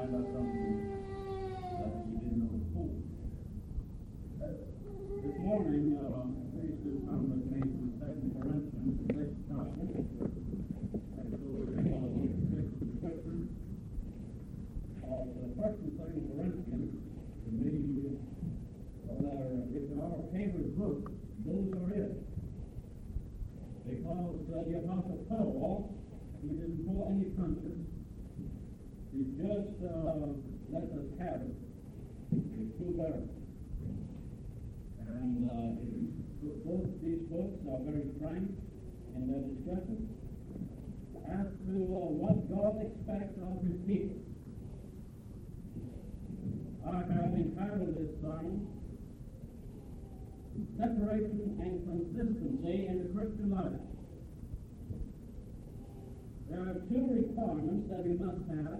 find out something that you didn't know before. This morning, these two come with me from 2 Corinthians, the 6th chapter. And so we're going to look at 6th scripture. The first and 2nd Corinthians, to me, if there are favorite books, those are it. Because the Apostle Paul, he didn't pull any punches. He just let us have it. It's too better. And both these books are very frank in their discussion as to what God expects of His people. I have entitled this sermon, Separation and Consistency in the Christian Life. There are two requirements that we must have.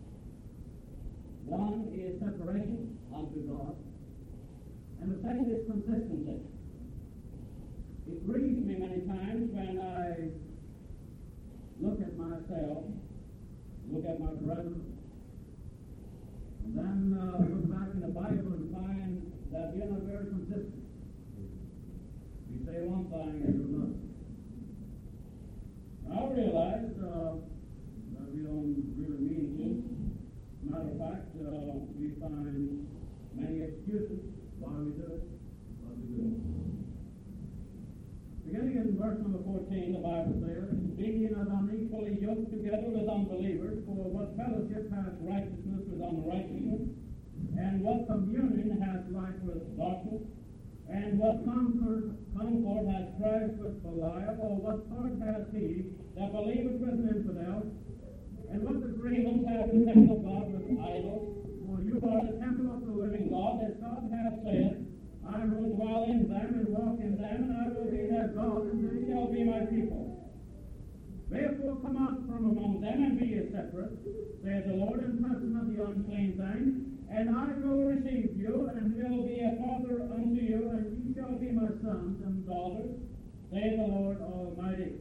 One is separation unto God, and the second is consistency. It grieves me many times when I look at myself, look at my brethren, and then look back in the Bible and find that we are not very consistent. We say one thing and do another. I realize that we don't really mean to. Matter of fact, we find many excuses why we do it, what we do. Beginning in verse number 14, the Bible says, "Be ye not unequally yoked together with unbelievers, for what fellowship hath righteousness with unrighteousness, and what communion hath light with darkness, and what concord hath Christ with Belial, or what part hath he that believeth with an infidel, and what agreement hath the temple of God with idols? For you are the temple of the living God, as God hath said, I will dwell in them and walk in them, and I will be their God, and they shall be my people. Therefore come out from among them, and be ye separate, saith the Lord, and touch not the unclean thing, and I will receive you, and will be a father unto you, and ye shall be my sons and daughters, saith the Lord Almighty."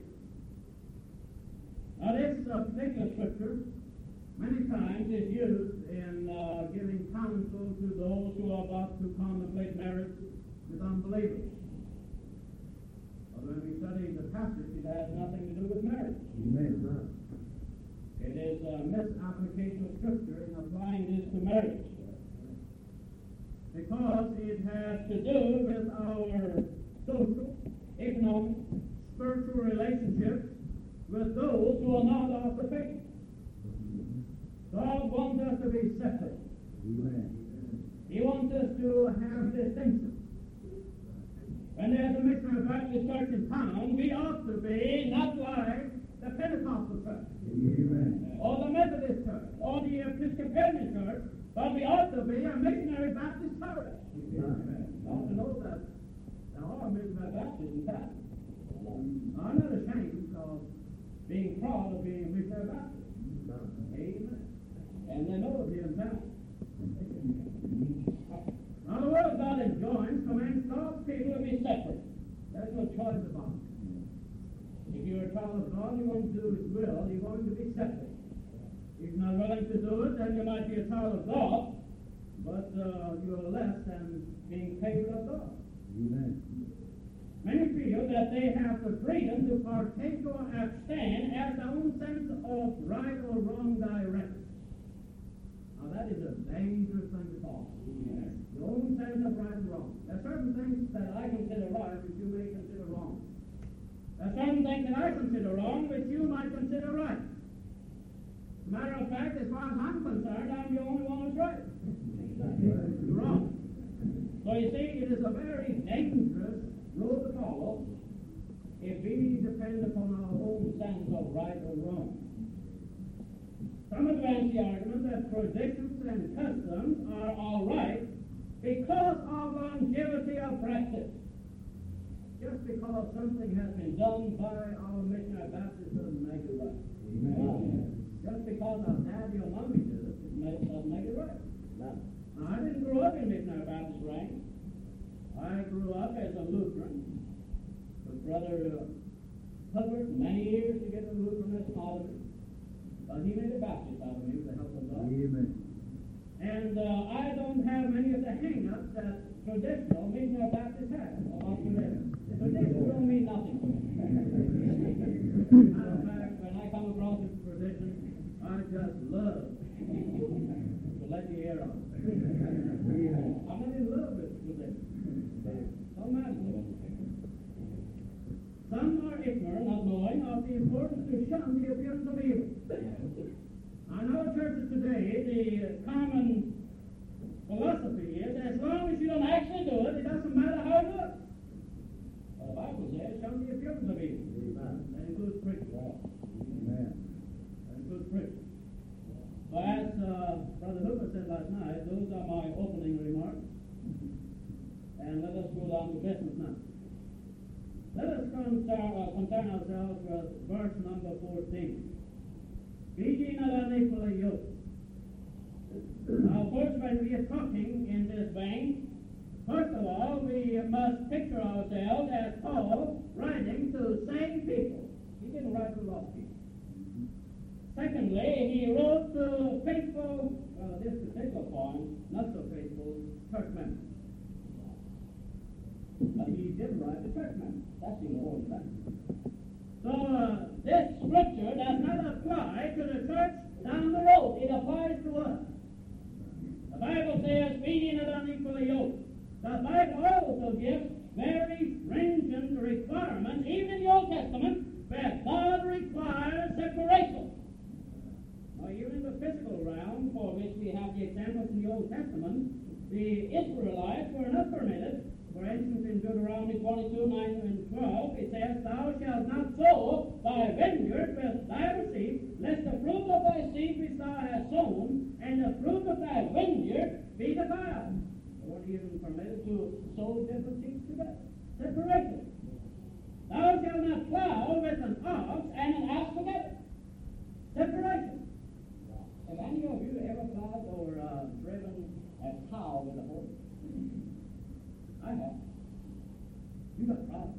Now this particular scripture many times is used in giving counsel to those who are about to contemplate marriage with unbelievers. But when we study the passage, it has nothing to do with marriage. Amen. It is a misapplication of Scripture in applying this to marriage. Because it has to do with our social, economic, spiritual relationships with those who are not of the faith. God wants us to be separate. Amen. He wants us to have distinction. When there's a missionary Baptist church in town, we ought to be not like the Pentecostal church, Amen. or the Methodist church, or the Episcopalian church, but we ought to be a missionary Baptist church. Amen. You ought to know that there are missionary Baptists in town. I'm not ashamed of being proud of being a missionary Baptist. Amen. And they know of the town. Now the Word of God enjoins, commands God's people to be separate. There's no choice about it. If you're a child of God, you want to do His will, you're going to be separate. If you're not willing to do it, then you might be a child of God, but you're less than being favored of God. Amen. Many feel that they have the freedom to partake or abstain as their own sense of right or wrong directs. Now that is a dangerous thing to follow. Your own sense of right and wrong. There are certain things that I consider right which you may consider wrong. There are certain things that I consider wrong which you might consider right. As a matter of fact, as far as I'm concerned, I'm the only one who's right. You're wrong. So you see, it is a very dangerous road to follow if we depend upon our own sense of right or wrong. Some advance the argument that traditions and customs are all right because of longevity of practice. Just because something has been done by our missionary Baptists doesn't make it right. Amen. Just because our daddy or mommy did it, doesn't make it right. Now, I didn't grow up in missionary Baptist ranks. I grew up as a Lutheran with Brother Hubbard many years to get the Lutheranism out of me. But he made a Baptist out of me with the help of God. Amen. And I don't have many of the hang-ups that traditional missionary Baptists have about religion. Tradition don't mean nothing to me. Matter of fact, when I come across a tradition, I just love to let the air out. I'm not in love with religion. Don't matter to me. Some are ignorant, not knowing of the importance to shun the appearance of evil. In our churches today, the common philosophy is as long as you don't actually do it, it doesn't matter how you do it. Well, the Bible says, shun the appearance of evil. That includes preaching. Amen. That includes preaching. So as Brother Hooper said last night, those are my opening remarks. And let us go down to business now. Let us concern ourselves with verse number 14. Be ye not unequally yoked. Now, first, when we are talking in this vein, first of all, we must picture ourselves as Paul writing to sane people. He didn't write to lost people. Secondly, he wrote to faithful, this particular point, not so faithful, church members. But he did write to church members. That's the important thing. So this scripture does not apply to the church down the road. It applies to us. The Bible says, be ye not unequally yoked. The Bible also gives very stringent requirements, even in the Old Testament, where God requires separation. Now, even in the physical realm, for which we have the examples in the Old Testament, the Israelites were not permitted. For instance, in Deuteronomy 22, 9 and 12, it says, Thou shalt not sow thy vineyard with thy seed, lest the fruit of thy seed which thou hast sown, and the fruit of thy vineyard be defiled. They weren't even permitted to sow different seeds together. Separation. Thou shalt not plow with an ox and an ass together. Separation. Have any of you ever plowed or driven a cow with a horse? I have. You got problems.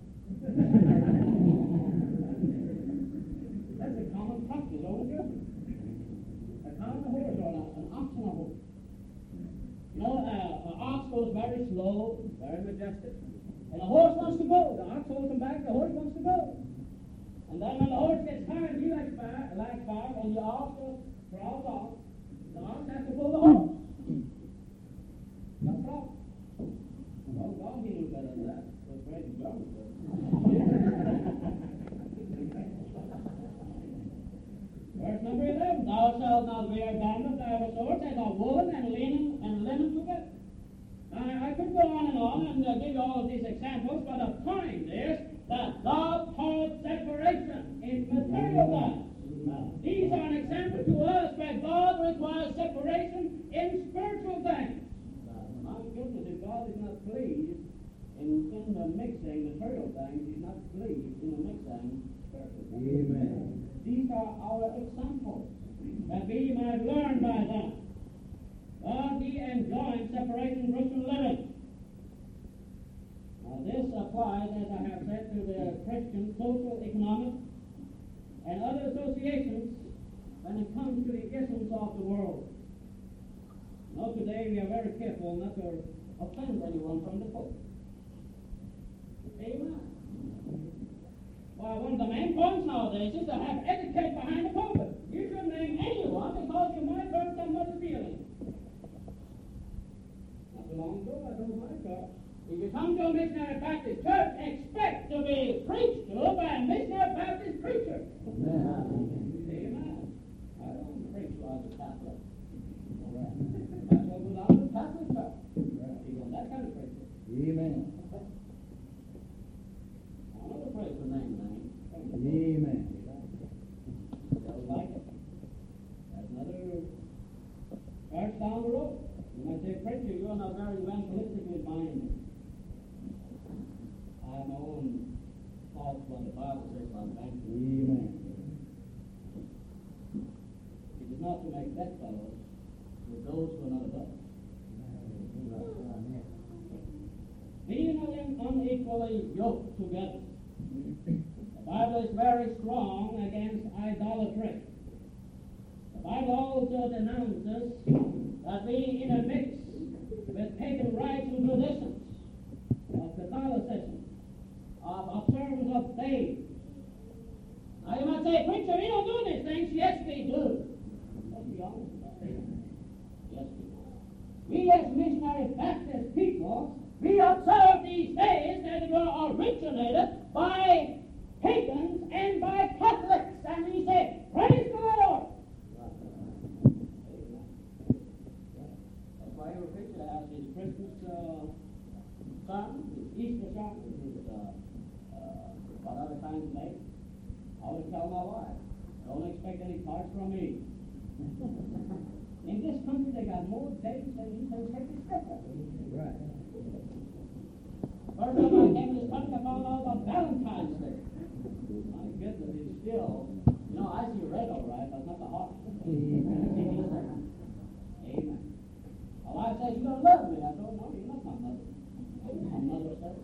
That's a common practice over here. A cow and a horse, or an ox and a horse. You know, an ox goes very slow, very majestic. And the horse wants to go. The ox holds him back, the horse wants to go. And then when the horse gets tired, he lags back, and the ox crawls off. The ox has to pull the horse. No problem. Oh, God, he knew better than that. It was great in German. Verse number 11. Thou shalt not wear garments that have a sort as are woolen and linen together. Now, I could go on and give you all of these examples, but the point is that God called separation in material life. These are an example to us where God requires separation in spiritual things. My goodness, if God is not pleased in the mixing material things, He's not pleased in the mixing spiritual things. Amen. These are our examples that we might learn by them. God, He enjoins separation from Christian living. Now, this applies, as I have said, to the Christian social, economic, and other associations when it comes to the issues of the world. Now, today we are very careful not to offend anyone from the pulpit. Amen. Well, one of the main points nowadays is to have etiquette behind the pulpit. You shouldn't name anyone because you might hurt somebody's feelings. Not too long ago, I told my church, if you come to a missionary Baptist church, expect to be preached to by a missionary Baptist preacher. Amen. I don't preach like a Catholic. Might as well go down to the Catholic church. You want that kind of preacher. Amen. I know the praise the name. Amen. Just like it. That's another church down the road. When I say preacher, you are not very evangelistically minded. I have my own thoughts what the Bible says about evangelism. Amen. It is not to make bedfellows with those who are not above. Being unequally yoked together. The Bible is very strong against idolatry. The Bible also denounces that we intermix with pagan rites and traditions of Catholicism, of observance of faith. Now you might say, preacher, we don't do these things. Yes, we do. Let's be honest about it. Yes, we do. We as missionary Baptist people, we observe these days that were originated by pagans and by Catholics. And we say, praise the Lord. That's why every preacher has his Christmas sermon, his Easter sermon, his what other kinds they. I always tell my wife, don't expect any cards from me. In this country, they got more days than you can take the scripture. Right. First time I came to this country, I found out about Valentine's Day. My goodness, it's still, I see red all right, but not the heart. Amen. Amen. My wife says, you're going to love me. I told her, no, you're not my mother. My mother said.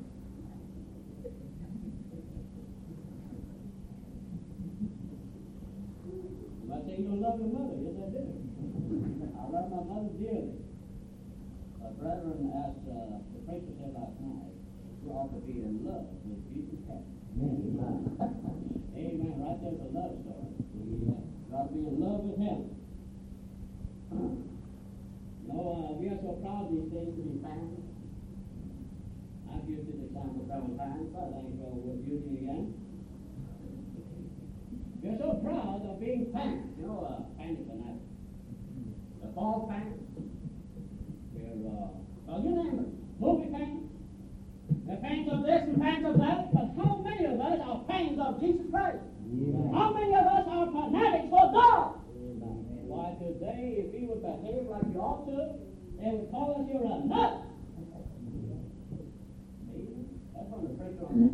I say you don't love your mother. Yes, I do. I love my mother dearly. But brethren, as the preacher said last night, we ought to be in love with Jesus Christ. Amen. Amen. Right there's a love story. We ought to be in love with Him. We are so proud these days to be family. I've used this example several times, but I ain't going to use it again. We're so proud of being fans. Fan is an act. The ball fans. We're, you name it. Movie fans. They're fans of this and fans of that. But how many of us are fans of Jesus Christ? Yeah. How many of us are fanatics for God? Yeah. Why, today, if we would behave like you ought to, they would call us you're a nut. That's from the preacher on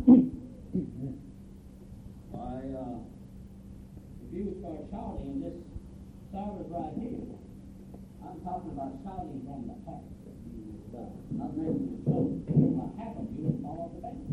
why, if you would start shouting this service right here, I'm talking about shouting from the heart. Not making it so. What happened? You would fall off the bench.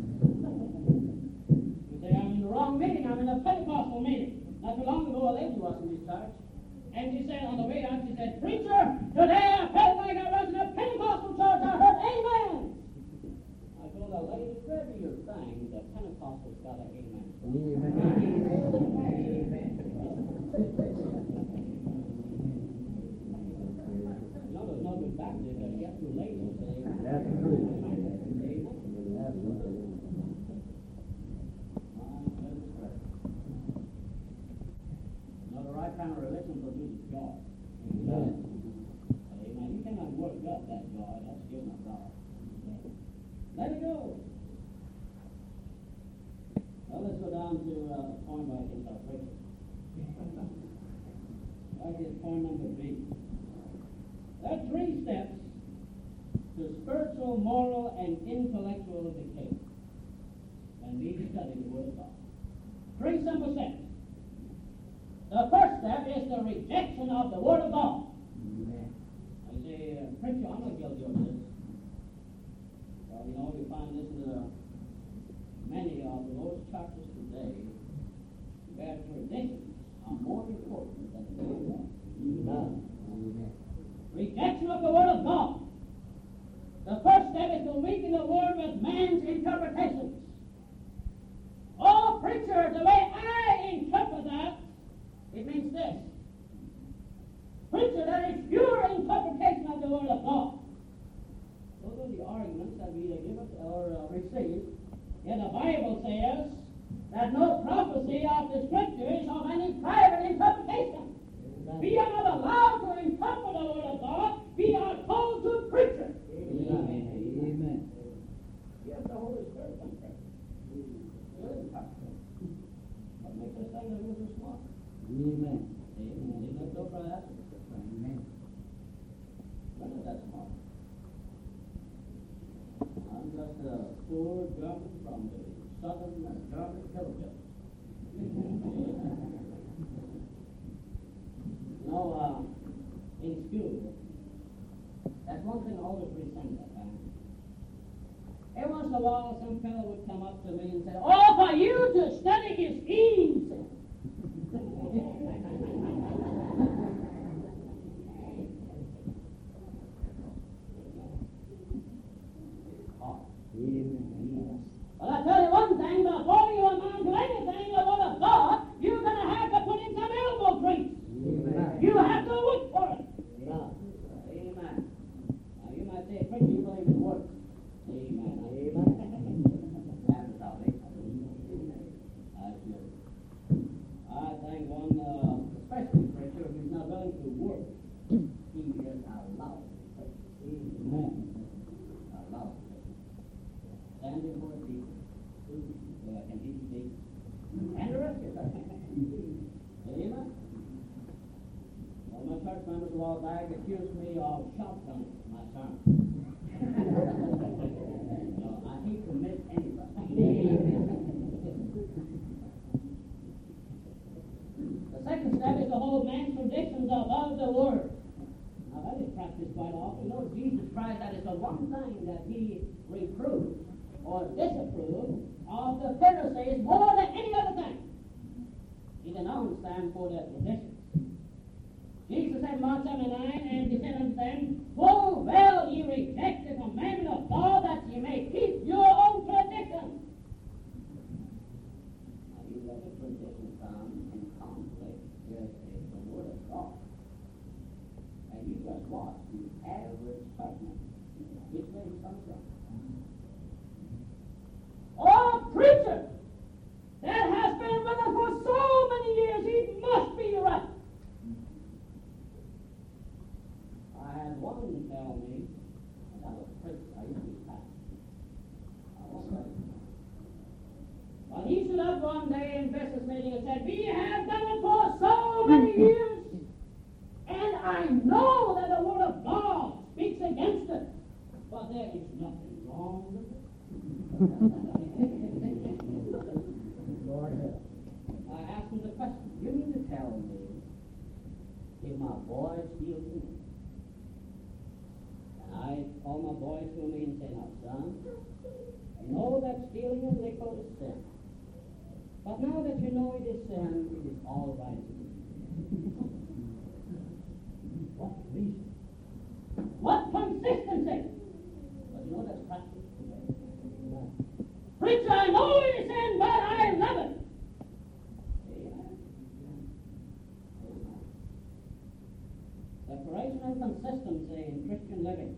You say, I'm in the wrong meeting. I'm in a Pentecostal meeting. Not too long ago, a lady was in this church. And she said, on the way out, she said, preacher, today I felt like I was in a Pentecostal church. I heard amen. I told her, lady, wherever you're saying, the Pentecostals got an amen. Amen. There's no good Baptist that get too late and say, that's true. The right kind of religion produces joy. Amen. Amen. You cannot work up that joy. That's given of God. Let it go. Well, let's go down to point by his preacher. That is point number B. There are 3 steps to spiritual, moral, and intellectual decay when we study the Word of God. 3 simple steps. The first step is the rejection of the Word of God. Amen. I say, preacher, I'm not guilty of this. Well, you find this in many of the Lord's churches today, where traditions are more important than the Word of God. Amen. Rejection of the Word of God. The first step is to weaken the Word with man's interpretations. Oh, preacher, the way I interpret that, it means this. Preacher, that is pure interpretation of the Word of God. Those are the arguments that we either give us or receive. Yet the Bible says that no prophecy of the Scripture is of any private interpretation. We are not allowed to interpret the Word of God. We are told to preach it. Amen. Amen. Yes, the Holy Spirit can preach it. What makes us think that we're so smart? Amen. Amen. Isn't that so, Brother? Amen. When is that smart? I'm just a poor German from the southern German hillbilly. In school, that's one thing I always resented. Every once in a while, some fellow would come up to me and say, oh, for you to study his schemes. shotgun my sermon. No, I hate to miss anybody. The second step is to hold man's traditions above the Word. Now that is practiced quite often. You know, Jesus Christ, that is the one thing that he reproved or disapproved of the Pharisees more than any other thing. He denounced them for their traditions. Jesus said in Mark 7:9, and he said unto them, full well ye reject the commandment of God that ye may keep your own traditions. Now you let the tradition come in conflict with the Word of God. And you just watch the average person. Which way he comes from. All preacher that has been with us for so many years, he must be right. I had one tell me, and I was a preacher, I used to be pastor. I won't say it. But he stood up one day in business meeting and said, we have done it for so many years, and I know that the Word of God speaks against it, but there is nothing wrong with it. Lord help. I asked him the question, you mean to tell me if my boy steals from me? And I call my boy to me and say, now son, you know that stealing and nickel is sin. But now that you know it is sin, it is all right to do. What reason? What consistency? But you know that's practice today. Preacher, I know it is sin, but I love it. Amen. Separation and consistency in Christian living.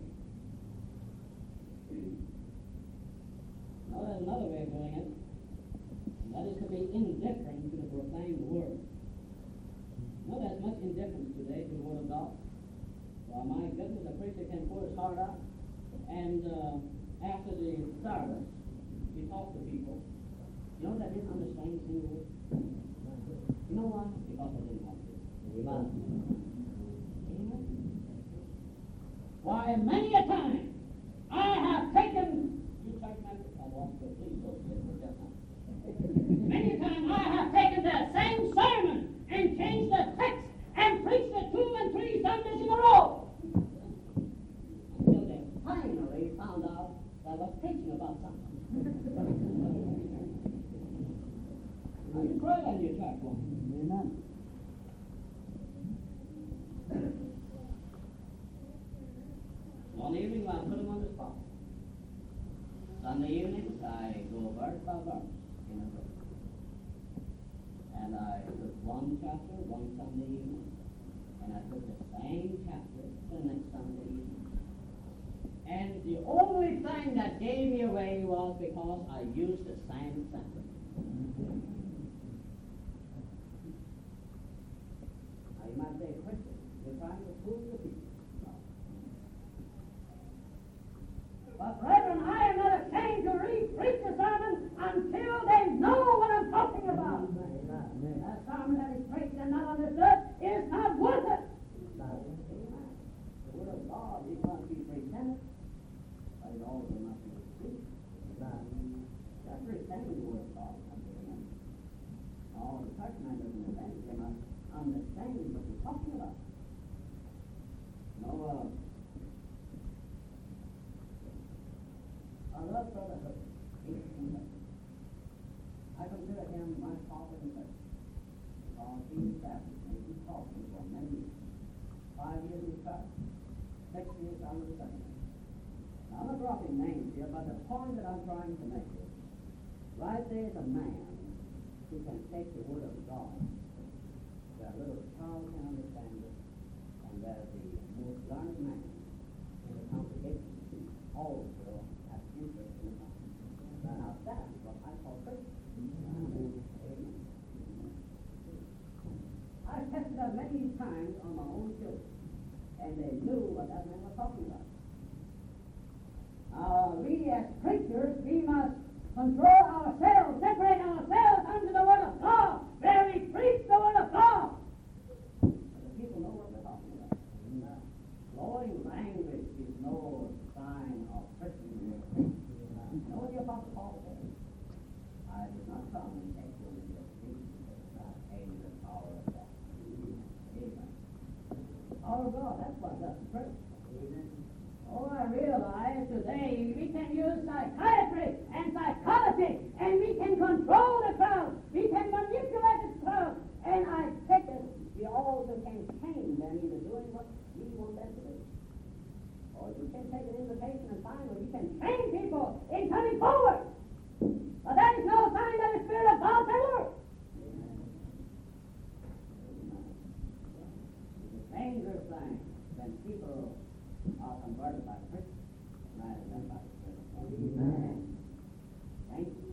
Now there's another way of doing it, and that is to be indifferent to the proclaimed Word. Now there's much indifference today to the Word of God. Well, my goodness, a preacher can pour his heart out, and after the service, he talked to people. You know that didn't understand a single word? You know why? Because I didn't want to. Amen. Amen. Why, many a time, I have taken, you church members, I want to please those people just now. Many a time I have taken that same sermon and changed the text and preached it 2 and 3 Sundays in a row. Until they finally found out that I was preaching about something. Now you pray on your church one. Amen. One evening I put him on the spot. Sunday evenings I go verse by verse in a book. And I took one chapter one Sunday evening, and I took the same chapter the next Sunday evening. And the only thing that gave me away was because I used the same sentence. Now you might say, Christian, you're trying to fool the people. No. But brethren, I am not ashamed to preach the sermon until they know what I'm talking about. That sermon that is preached and not understood is not worth it. The Word of God is not to be presented, but it also must be received. Just presenting the Word of God. All the church members in the bench, they must understand what we're talking about. No, I love Brother Hook. I consider him my father in faith. Because he was Baptist and he taught me for many years. 5 years in the church, 6 years out of the seminary. Now I'm not dropping names here, but the point that I'm trying to make is, right there is a man who can take the Word of God. That little child can understand it, and that the most learned man in the congregation also has interest in it. Now that's what I call Christian. I tested that many times on my own children, and they knew what that man was talking about. We as preachers, we must control ourselves, separate ourselves under the Word of God, where we preach the Word of God. So the people know what we're talking about. Glowing language power of God. That's what does the truth. Oh, I realize today we can use psychiatry and psychology, and we can control the crowd. We can manipulate the crowd. And I take it, we also can change them into doing what we want them to do. Or you can take an invitation and find where you can train people in coming forward. But that is no sign that the Spirit of God can work. It's a dangerous thing when people are converted by Christ rather than by the Spirit of God. Amen. Thank you.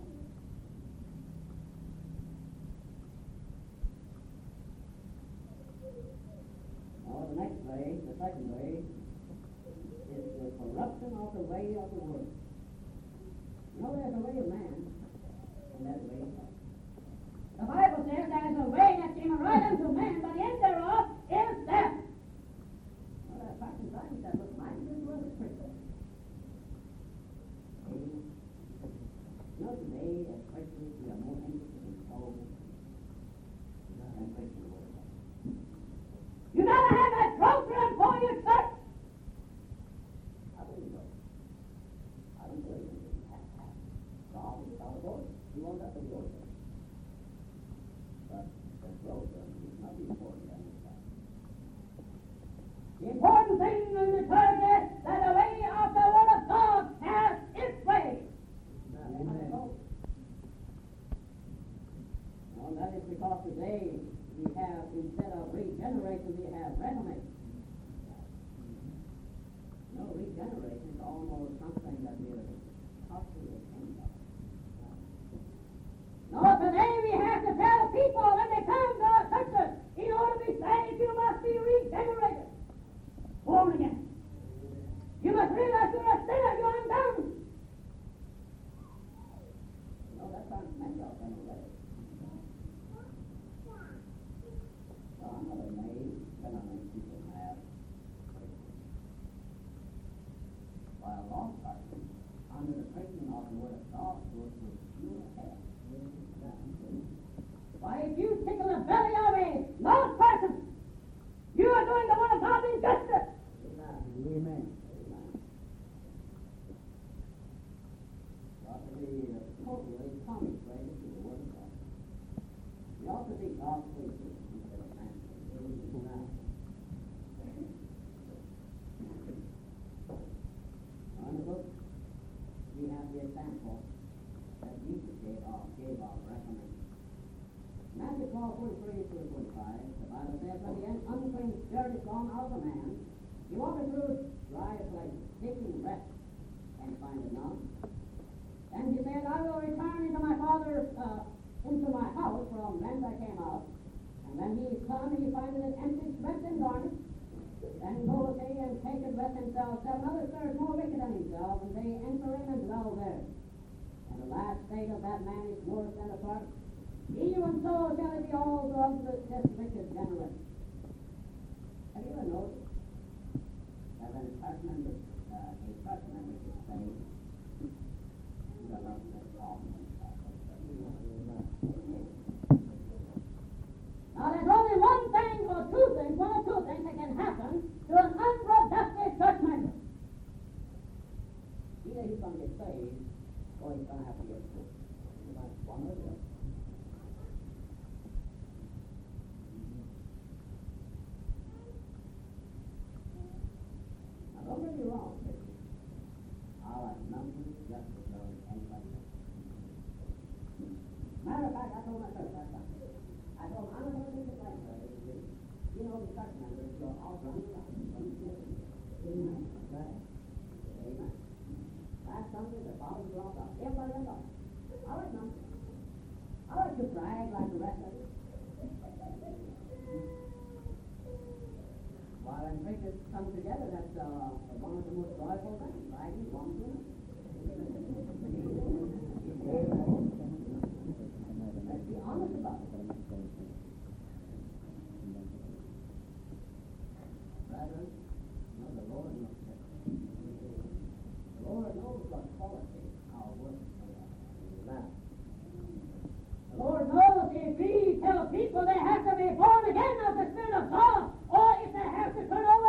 Now, the next way, the second way, is the corruption of the way of the world. You know, there's a way of man, and there's a way of God. The Bible says there is a way that seemeth right unto man, but the end thereof is death. Well, there are certain things that look mighty good to us Christians. You know, today, as Christians, we are more interested in souls than Christian world. You gotta have that program for your church. I believe so. I don't believe in it. God is our Lord. He wants us to go there. But the program is not important than that. The important thing in the church is that the way of the Word of God has its way. Amen. Well, that is because today we have, instead of regeneration, we have reformation. No, regeneration is almost something that we are possibly ashamed of. No, today we have to tell people when they come to our churches, in order to be saved, you must be regenerated, born again. You must realize you're a sinner, you're undone. No, that's not many of them already. Well, I'm not amazed that how many people have by a long person under the preaching of the Word of God goes to pure hell. Why, if you tickle the belly of a lost person, you are doing the Word of God injustice. Amen. Ought to be totally consecrated to the Word of God. We ought to be God's preachers instead of man's preachers. In the book, we have the example that Jesus gave of reformation. Matthew 12:43-45, the Bible says, when the unclean spirit is gone out of a man, he walketh through dry places, seeking rest, and findeth none. Then he said, I will return into my father's, into my house from whence I came out. And when he is come, he findeth it empty, swept, and garnished. Then goeth he and taketh with himself 7 other spirits more wicked than himself, and they enter in and dwell there. And the last state of that man is worse than the first. Even so shall it be also unto this wicked generation. Have you ever noticed that when a church member is saved, you are not Now there's only one thing or two things that can happen to an unproductive church member. Either he's going to get saved, or he's going to have to get sick. One or the other. Now don't get me wrong, Christian. I like numbers just as well as anybody else. Matter of fact, I told my church last Sunday. I told them, I'm not going to make it like that. You know, the church members go all running around. Amen. Right. Amen. Last Sunday, the fathers were all gone. Everybody went off. I like numbers. I like to brag like the rest of it. While when preachers come together, that's one of the most joyful things, bragging one to another. Let's be honest about it. Brethren, you know, the Lord knows that. The Lord knows what quality our work is about. The Lord knows if we tell people they have to be born again of the Spirit of God, or if they have to turn over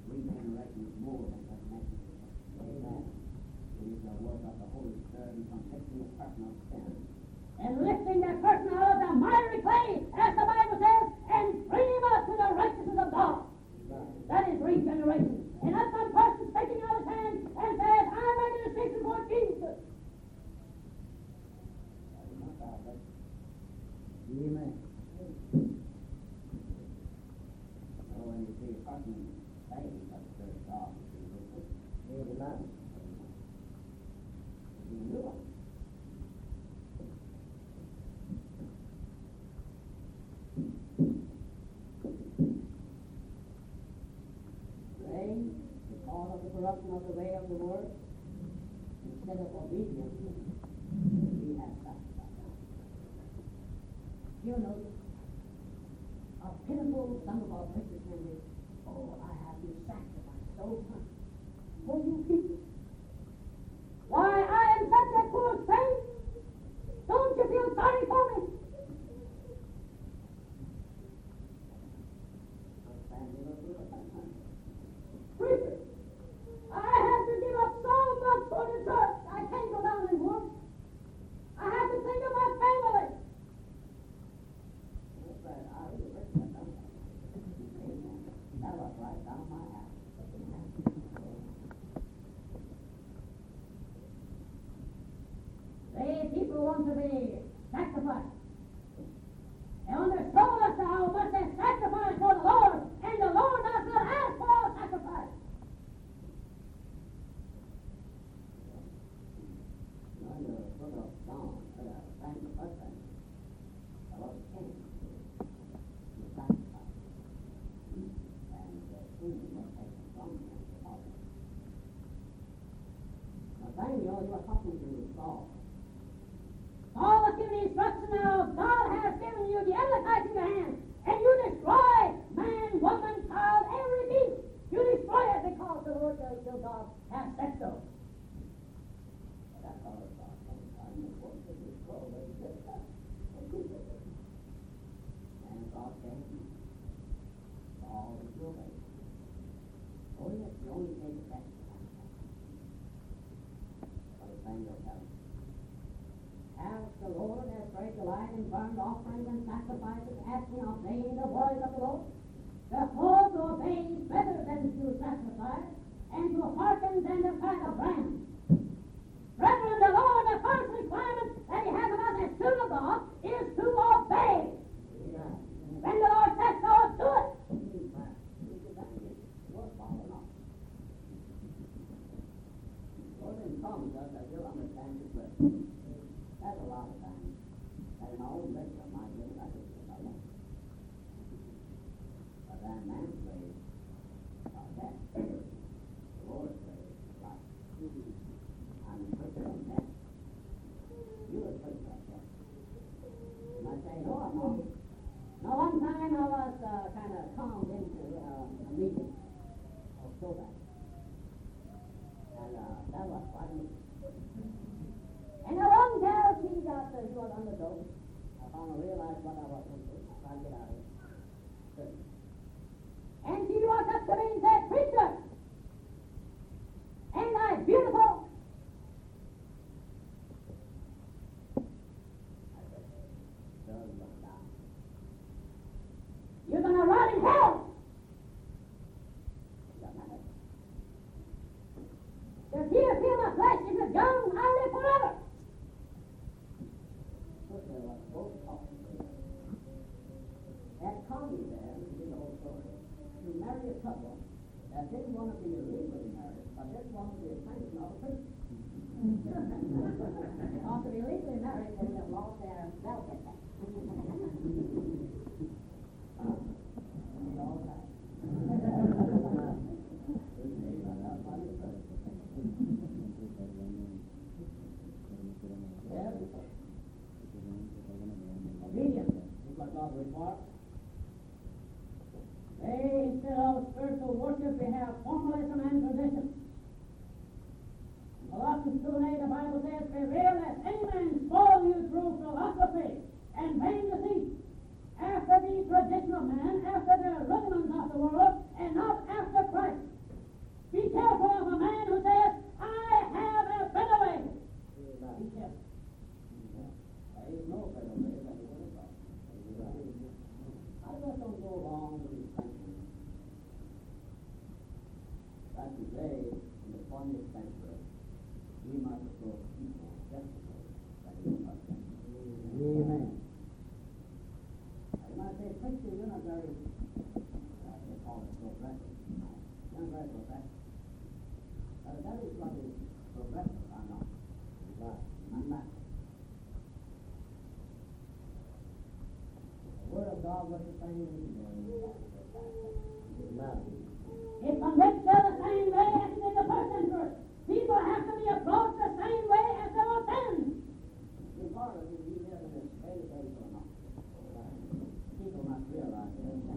regeneration is more than cosmetic. Amen. It is the work of the Holy Spirit in convicting a person of sin and lifting that person out of the miry clay, as the Bible says, and bringing him up to the righteousness of God. That is regeneration. And that's some person sticking out his hand and says, I'm making a decision for Jesus. Amen. So when you see a person saved by the Spirit of God, Amen. you knew it. Because of the corruption of the way of the word, instead of obedience, we have sacrificed. You know, a pitiful some of our preachers can be, oh, I have to sacrifice so much for you people. Why, I am such a poor saint. Don't you feel sorry for me? Preacher, I have to give up so much for the church. I can't go down and work. I have to think of my family. That was right down my alley. They people want to be sacrificed. And when they're showing us how much they sacrifice for the Lord, and the Lord does not ask for our sacrifice. Nathaniel, you are talking to Saul. Saul was given the instruction now, God has given you the Amalekites in your hand, and you destroy man, woman, child, every beast. You destroy it because the Lord your God has said so. That's all it's about. Sometimes the Lord says it's so, but he says that. And God gave you all is your way. Oh, yes, you only take the best. What is Samuel telling you? As the Lord has great delight in burnt offerings and sacrifices, as in obeying the voice of the Lord, therefore to obey is better than to sacrifice, and to hearken than the fat of rams. Brethren, the Lord, the first requirement that He has of us as children of God is to obey. When the Lord says so, do it. Lord didn't promise us that He'll understand His will. That's a lot of times. That in my own lecture, my goodness, I just think I love it. But then man's ways are that. The Lord's ways are right. I'm quicker on that. You are quicker on that. And I say, no, I'm not. Now, one time I was kind of calmed into a meeting of Kodak. And that was quite a meeting. And I wrong girl, she was on the door. I finally realized what I was into. I tried to get out of it. And she walked up to me and said, Preacher, ain't I beautiful? I said, don't look down. You're going to rot in hell. The tear feel my flesh is a gun, I live forever. That Connie there, this is the whole story, to marry a couple that didn't want to be illegally married, but just wanted the attention of a priest. Because to be legally married, they would have lost their welfare tax. All right. Obedience is what God requires. Instead of spiritual worship, we have formalism and tradition. In Colossians 2:8, the Bible says, beware lest any man spoil you through philosophy and vain deceit, that today, in the 20th century, we might approach people just the way that in the first century. Amen. You might say, preacher, you're not very, they call it progressive. You're not very progressive. That is what is progressive, I'm not. Right. I'm not. The Word of God was the same today. Right. It's convicted the same way as in the first century. People have to be approached the same way as they were then. Regardless if you live in a straight age or not. People must realize that it's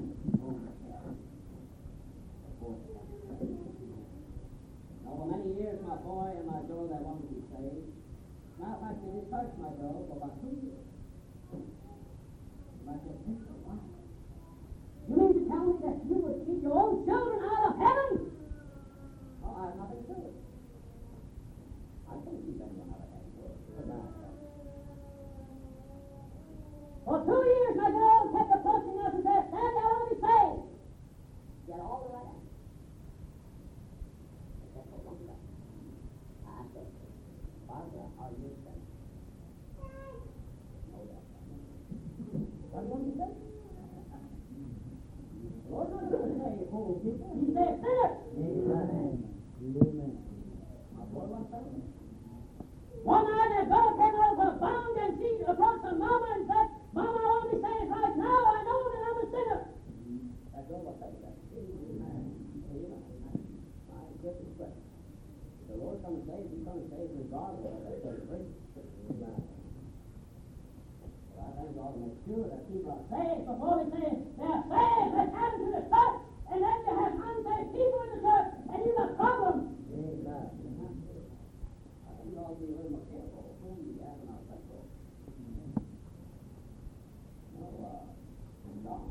now, for many years, my boy and my girl that wanted to be saved. Now, if I did this church, my girl, for about 2 years. And I said, Sister, why? You mean to tell me that you would keep your own children out of heaven? No, I have nothing to do with it. I can't keep anyone out of heaven. For 2 years, my girl kept approaching us and said, Sandy, I want to be saved. Get all the right answers. That's what I'm saying. I said, Barbara, are you saved? No, that's not. What do you want me to say? Lord, I'm not going to say fool people. He said, sinners. Amen. Amen. My boy was saved. One night, that girl came over bound and she approached her mama and said, Mama, I want to be saved right now. I know that I'm a sinner. That girl was saved. Amen. I guess it's right. The Lord's going to save, He's going to save regardless of that state of grace. But I thank God to make sure that people are saved Before we say they're saved, let's add them to the church. And then you have unsaved people in the church, and you got problems. Amen. I think we ought to be a little more careful when we have in our temple. And God.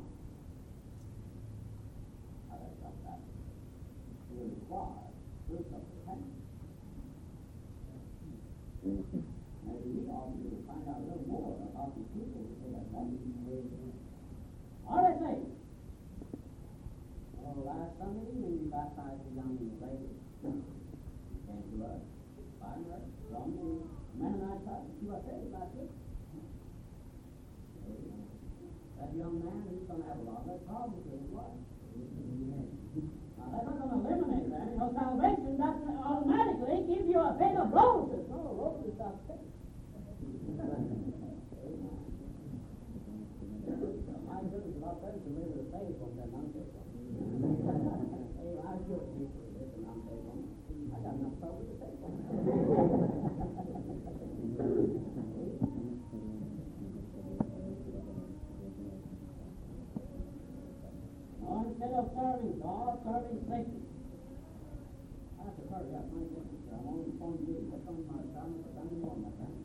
How that comes back. It will require spiritual repentance. Maybe we ought to find out a little more about these people who say that message. All right, say. Well, last Sunday evening we baptized a young lady. She came to us, find her, from the Mennonite tribe. She was saved last week. That young man, he's going to have a lot of problems with his life. Now, that's not going to eliminate that. You know, salvation doesn't automatically give you a bed of roses. No, roses are saved. My goodness, a lot better to live with a saved one than an unsaved one. Hey, I sure think it's an unsaved one. I got enough trouble with the saved one. No, instead of serving God, serving Satan. I have to hurry up. My goodness, I'm only phone duty. What's on my assignment for Sunday morning, my friend?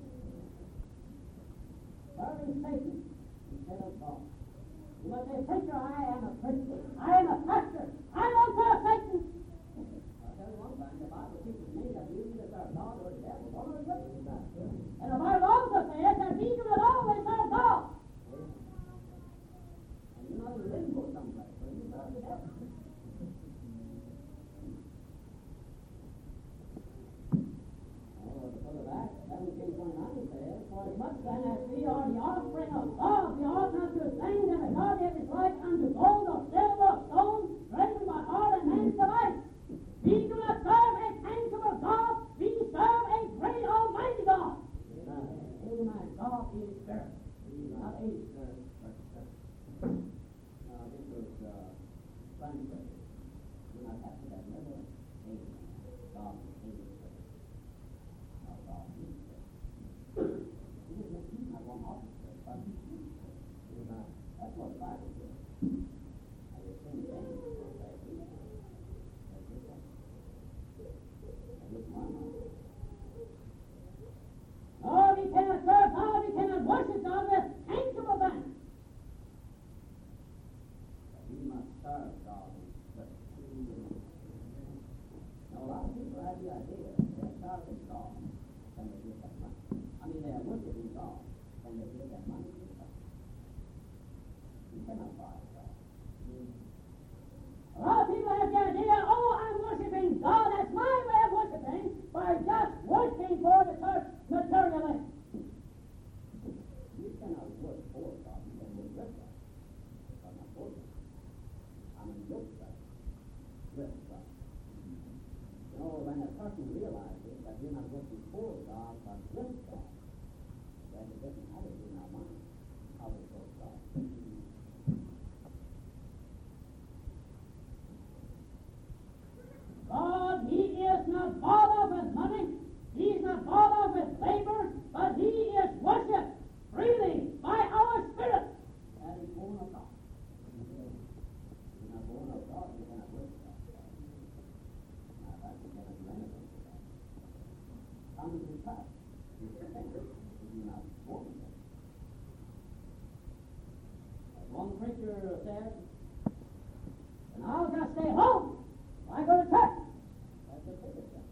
Serving Satan Instead of God. You must say, preacher, I am a Christian. I am a pastor. I don't serve Satan. I'll tell you one thing, the Bible teaches me that you either serve God or the devil. One or the other. And the Bible also says that he will always serve God. And you're not in limbo someplace, so you serve the devil. Oh, the book of Acts 17:29 says, For as much then as we are the offspring of God, we ought not to think that a God is like unto gold or silver or stone, graven by art and man's device. We do not serve a tangible God, we serve a great almighty God. Amen. God is spirit. Not a spirit, but spirit. This was Sunday. Do not have to have never amen. God is a spirit. Now God is spirit. He's not one of the spirit, but he's two spirit. That's what the Bible says. I will sing things for that reason. That's it. That is my mind. Oh, we cannot serve God, we cannot worship God with tangible things. We must serve God in spirit. Now, a lot of people have the idea that they're serving God when they give that money. I mean, they're worshiping God when they give that money to God. You cannot buy God. A lot of people have the idea, oh, I'm worshiping God person realizes that we're not working for God, but with God, there's a different attitude in our mind. How we serve God. God, He is not bothered with money. He's not bothered with labor, but He is worshipped freely by our spirit. That is born of God. You're not born of God, you cannot worship God. Now, that you cannot do anything for God. Come to His house. You're not born of God. As one preacher said, And I'll just stay home. I go to church. that's the biggest thing.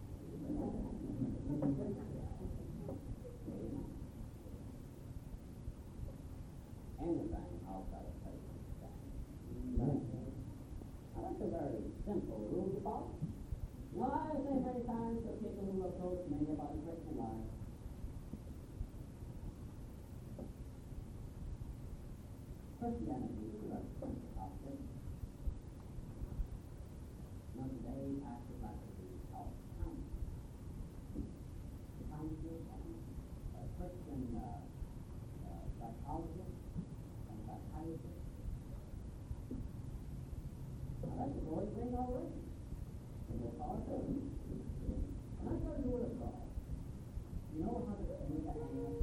Anything outside of faith is bad. Now, that's a very simple rule to follow. You know, I say many times to people who approach me about the Christian life, Christianity is a option. Now today, Pastor Blackerby is called counselors and Christian psychologists and psychiatrists. Now that's a great thing already. And it's hard to do. And I tell you the Word of God. You know how to make a hand?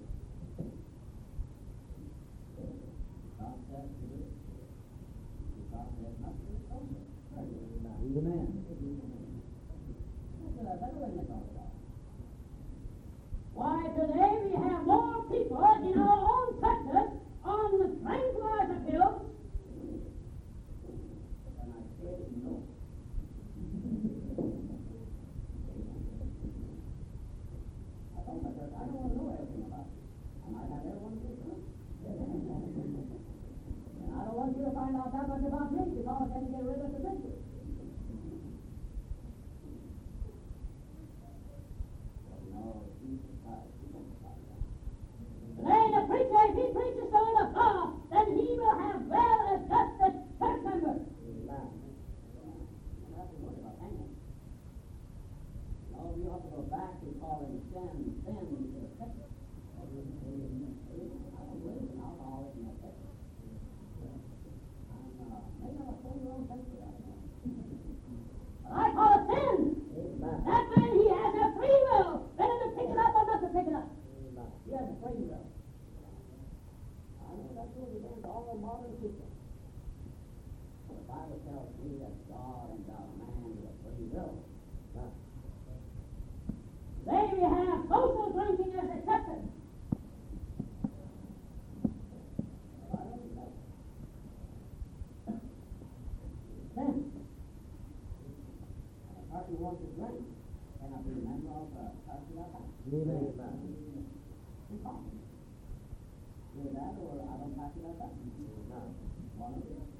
God says to do it. God says not to do it, don't do it. Amen. That's a better way to talk about it. Why, today we have more people in our own churches on the tranquilizer pills. And I said no. I told my church, I don't want to know everything about it. I might have everyone to do it. And I don't want you to find out that much about me because then you get rid of the picture. No, Jesus Christ, he won't find out. Today the preacher, if he preaches the word of God, then he will have well-adjusted church members. Amen. You don't have to worry about hanging. No, you have to go back to calling sin, sin to the picture. I don't believe in alcohol in the picture. Maybe I'll throw your own picture out of that. I call it sin. Amen. That man, he has a free will. Better to pick it up or not to pick it up. Amen. He has a free will. I know that's what it is, all modern people. The Bible tells me that God endowed man with a free will. Today we have social drinking as accepted. I don't know. Sin. A person who wants to drink cannot be a member of the church without that. Amen. It's fine. Either that or I don't pass it like that. One of it.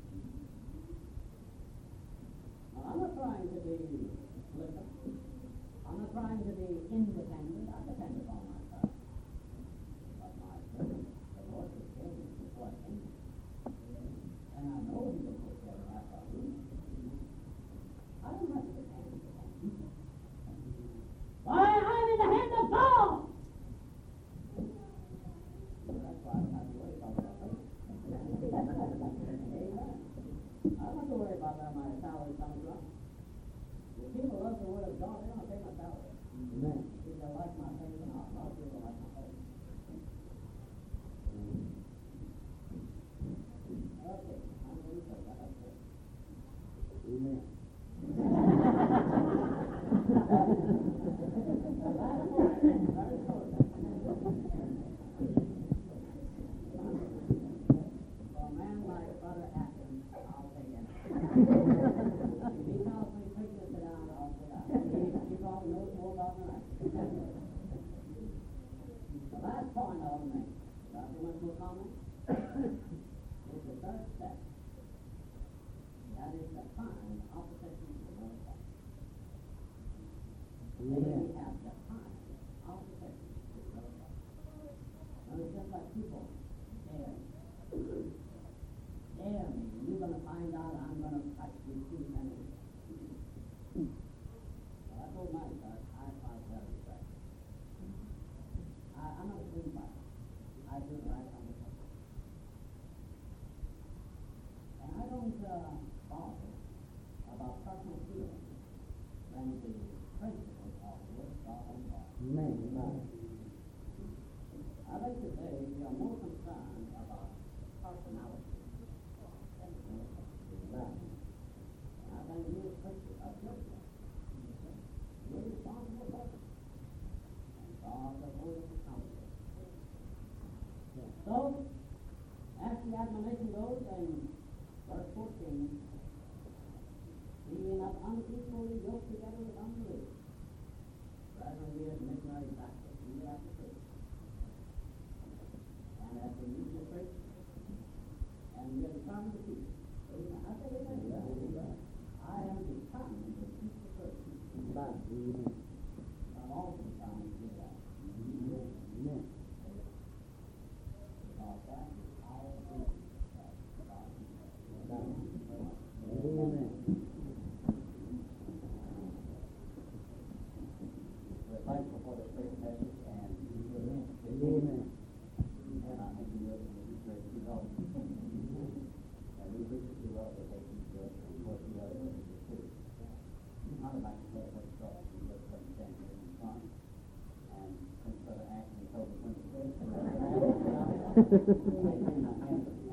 Now, I'm not trying to be flippant. I'm not trying to be independent. I depend upon myself. But my goodness, the Lord has given me before I came. And I know He will take care of that for me. I don't have to depend upon people. Why, I'm in the hand of God. That's why I don't have to worry about that. Amen. I don't have to worry about where my salary comes from. If people love the Word of God, they don't pay my salary. Amen. If they like my faith or not, a lot of people like my faith. Okay, I'm going to say that. That's it. Amen. Very short. For a man like Brother Atkins, I'll take it. If he tells me preach to sit down, I'll sit down. He probably knows more about than I do. The last point I want to make, Dr. Winslow comment, is the third step. That is to find opposition to the Word of God. Amen. We have defined opposition to the Word of God. Now, it's just like people dare me. Dare me. You're going to find out I'm going to fight with you. And that goes equally yoked together with unbelievers. Rather than we as missionary Baptists, we have to preach. And as we need to preach, and we are determined to teach. Amen. I say amen. I am determined to teach the church. I'm also determined to do that. Amen. Because that is all preaching that God is. Amen. We're thankful for this great message, and Amen. and I think we will be great to know. And we wish to love that they can do it, and what the other is too. I'd like to say what thought we look from standing here in front, and since Brother Ashton told us when to say, I